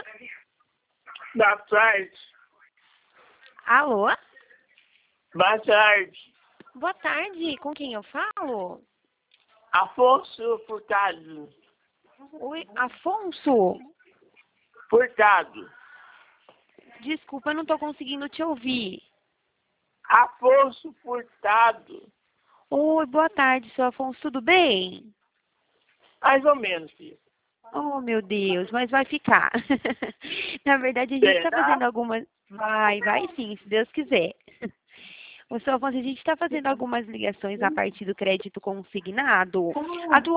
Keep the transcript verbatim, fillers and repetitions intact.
Boa tarde. Alô? Boa tarde. Boa tarde, com quem eu falo? Afonso Furtado. Oi, Afonso? Furtado. Desculpa, eu não tô conseguindo te ouvir. Afonso Furtado. Oi, boa tarde, seu Afonso, tudo bem? Mais ou menos, filho. Oh, meu Deus, mas vai ficar. Na verdade, a gente está Será? fazendo algumas... Vai, vai sim, se Deus quiser. Ô, seu Afonso, a gente está fazendo algumas ligações a partir do crédito consignado.